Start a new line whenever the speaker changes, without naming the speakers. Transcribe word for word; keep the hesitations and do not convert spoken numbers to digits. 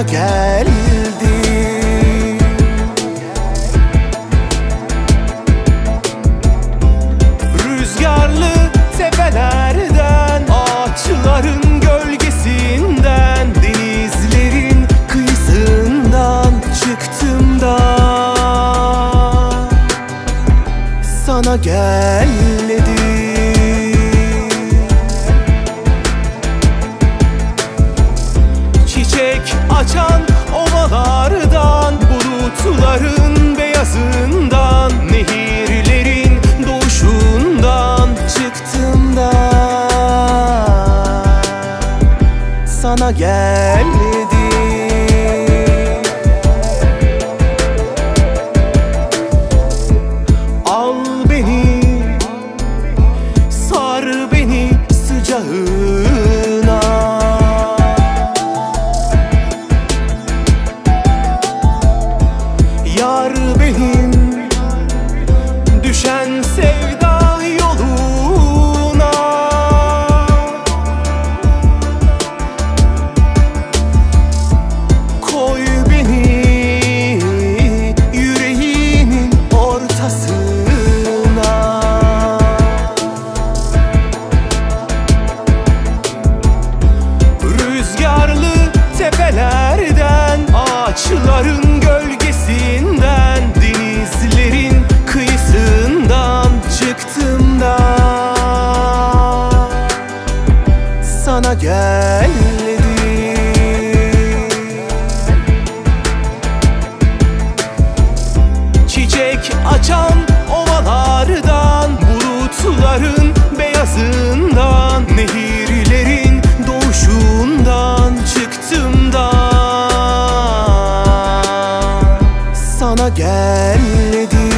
geldim. Rüzgarlı tepelerden, ağaçların gölgesinden, denizlerin kıyısından çıktım da sana geldim. Çiçek açan ovalardan, bulutların beyazından, nehirlerin doğuşundan çıktım da sana geldim. Al beni, sar beni sıcağına, yar benim düşen sevda yoluna. Koy beni yüreğinin ortasına. Rüzgarlı tepelerden, ağaçların gölgesinden, denizlerin kıyısından çıktım da sana geldim. Çiçek açan ovalardan, bulutların beyazından, nehirlerin doğuşundan çıktım da sana geldim.